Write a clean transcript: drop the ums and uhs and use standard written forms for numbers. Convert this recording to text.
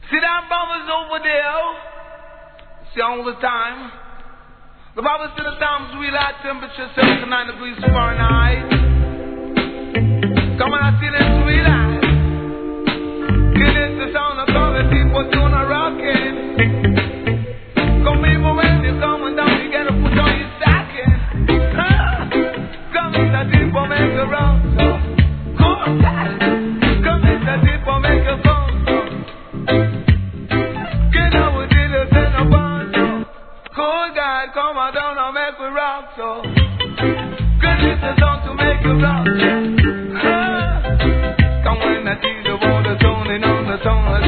See that brothers over there? See all the time. The Bible said the times we like temperature 79 degrees Fahrenheit. Come on, I see this sweet light. It is the sound of all the people doing a rockin'. Come even when you're coming down, you gotta put on your stocking. Come in the deep or make a round. Come in the deep or make a phone. Get up with dealers in a bond. Cool guy, come on down and make we rock. So good is the song to make you rock. Come when I see the water toning on the tongue.